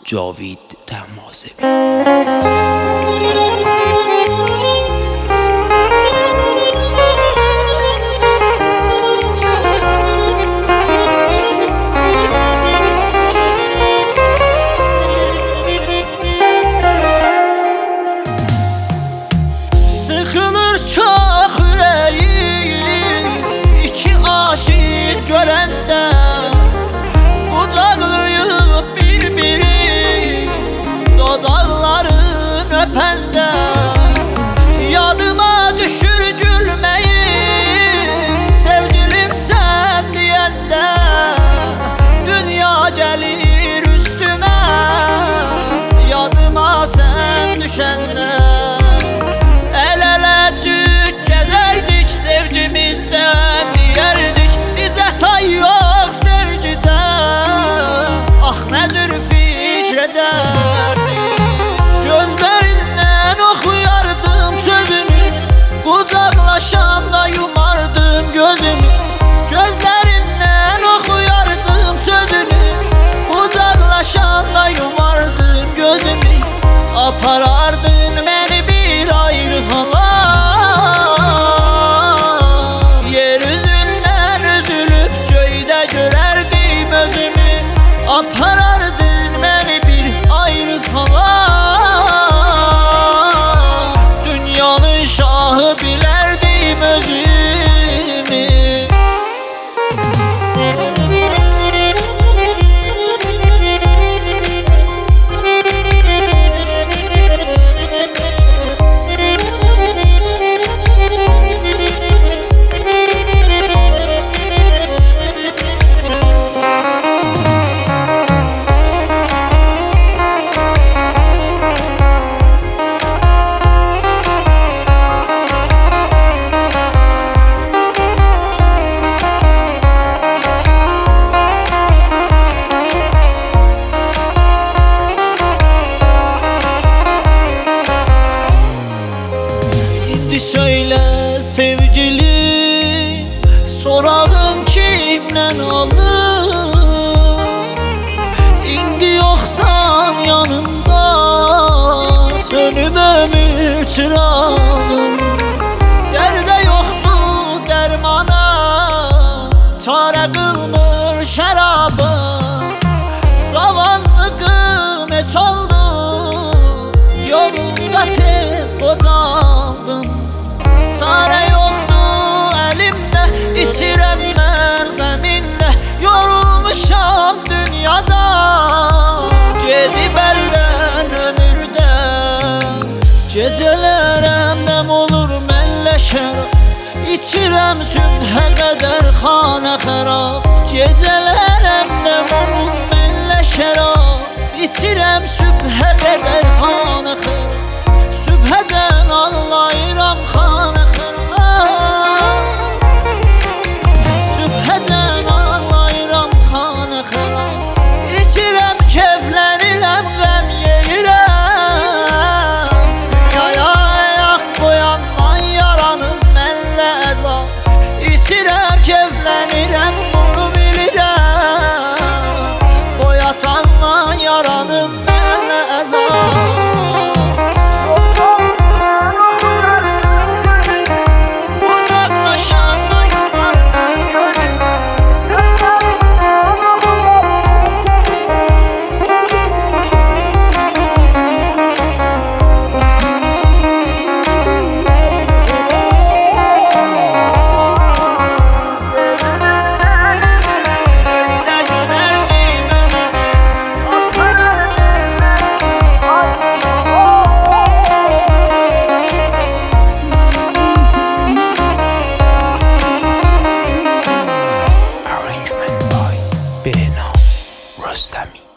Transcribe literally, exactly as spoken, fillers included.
جاوید طهماسبی. Sıkılır çok yüreğim iki aşık görende, kucaklayıp birbiri dodakların öpende. Yadıma düşür gülmeyin sevgilim sen diyende, dünya gelir üstüme yadıma sen düşende. El ele tük gezerdik sevgimizden diyerdik, bize tay yok sevgide. Ah nedir fikrederdik, gözlerinden okuyardım sözünü, kucaklaşanda yumardım gözümü. Gözlerinden okuyardım sözünü, kucaklaşanda yumardım gözümü. Aparardın beni bir ayrı hala, yeryüzünden üzülüp köyde görerdim özümü. Aparardın beni bir ayrı hala, dünyanın şahı bilerdim özümü. Söyle sevgili, sorağın kimden alır? İndi yoksan yanımda sönüp ömür çırağım. Derde yoktu dermana, çare kılmır şarabı. Zavallı kıymet oldu, yolunda tez kocaldım. Çare yoktu elimde, içirem ben gaminle. Yorulmuşam dünyada, gedib elden ömürden. Geceler emdem olur mənlə şərab, İçirəm sübhə qədər xanə xərab. Geceler emdem olur mənlə şərab, İçirəm sübhə qədər xanə xərab. Sübhəcən ağlayıram xanə xərab, sübhəcən ağlayıram xanə xərab. İçirəm keyflənirəm qəm yeyirəm, dünyaya ayaq qoyandan yaranım mənlə əzab. İçirəm keyflənirəm bunu bilirəm, boyatandan yaranım mənlə əzab. Arrangement by Behna Rostami.